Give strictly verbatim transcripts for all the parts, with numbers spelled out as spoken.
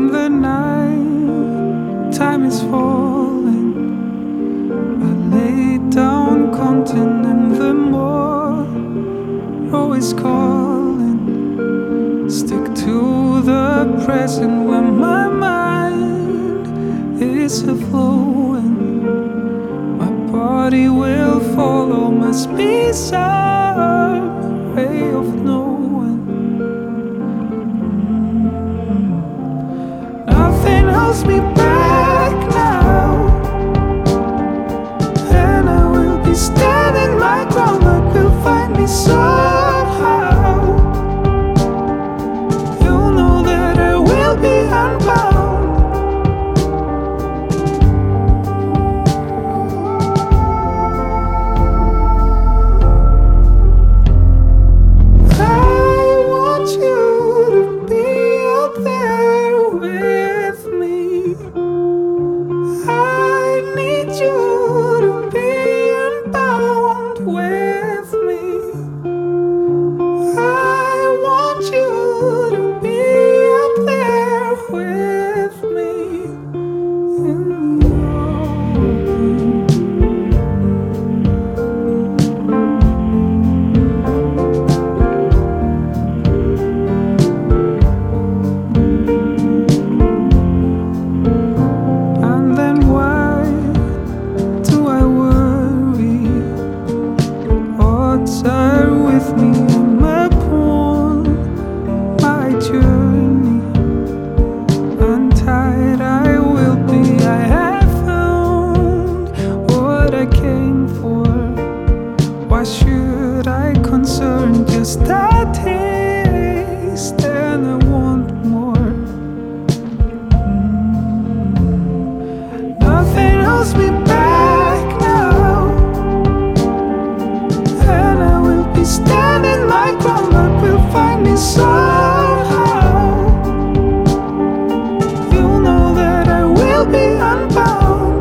the night time is falling, I lay down content, and the more always calling. Stick to the present when my mind is a flowing. My body will follow, must be some way of knowing. Nothing holds me back now, and I will be standing my ground. Luck will find me somehow. You'll know that I will be unbound. Why should I concern? Just a taste, and I want more. mm. Nothing holds me back now, and I will be standing my ground. Luck will find me somehow. You'll know that I will be unbound.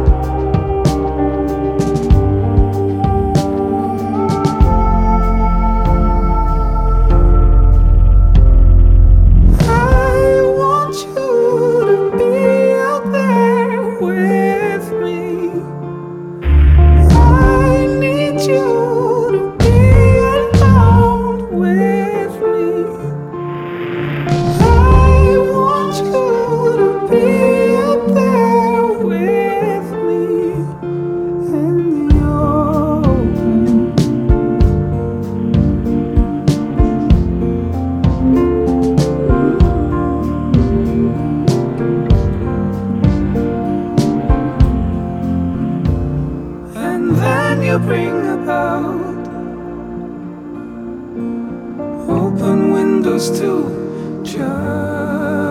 You bring about open windows to just